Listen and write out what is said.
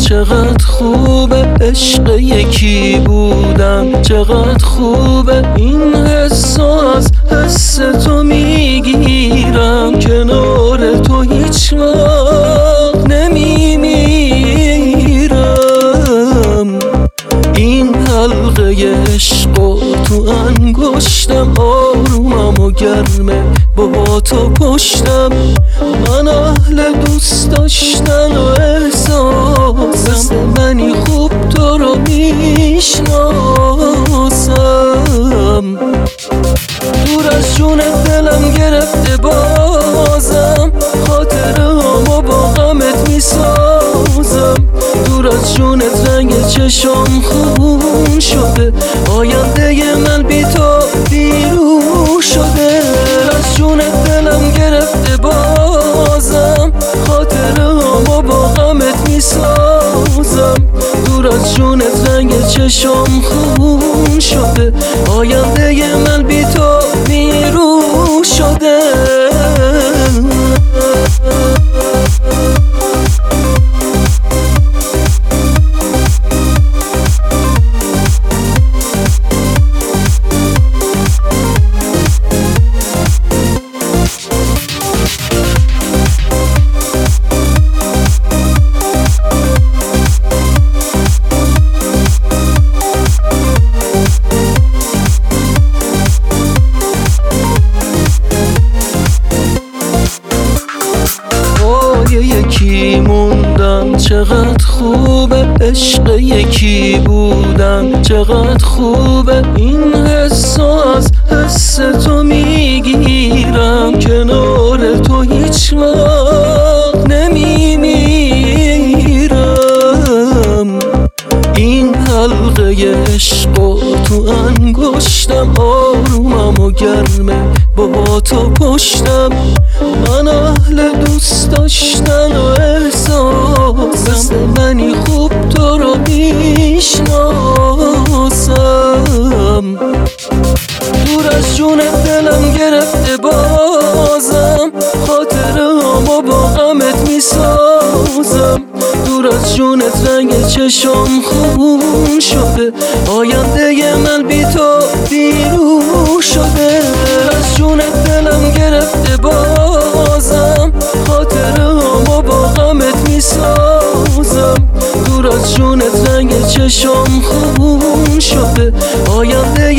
چقدر خوبه عشق یکی بودن، چقدر خوبه این حسو از حس تو میگیرم، کنار تو هیچ وقت نمیمیرم. این حلقه عشق و تو انگشتم، آرومم و گرمه با تو پشتم. من اهل دوست داشتن و احساسم، منی خوب تو رو میشناسم. دور از جون دلم گرفته بازم، خاطرهامو با غمت میسازم. دور از جونت رنگ چشم خون شده، آینده من بی تو بیرون شده. از جونت دلم گرفته بازم، خاطرهامو با غمت میسازم. دور از جونت رنگ چشم خون شده، آینده من بی تو بیرون شده. یکی موندم، چقدر خوبه عشق یکی بودن، چقدر خوبه این حسو از حس تو میگیرم، کنار تو هیچ وقت نمیمیرم. این حلقه عشق و تو انگشتم، آرومم و گرمه با تو پشتم. من اهل دوست داشتن و احساسم، منی خوب تو رو میشناسم. دور از جون دلم گرفته بازم، خاطرهامو با غمت میسازم. دور از جونت رنگ چشم خون شده، آینده من بی تو بیرون شده. از جونت دلم گرفته بازم، خاطرهامو با غمت میسازم. دور از جونت رنگ چشم خون شده، آینده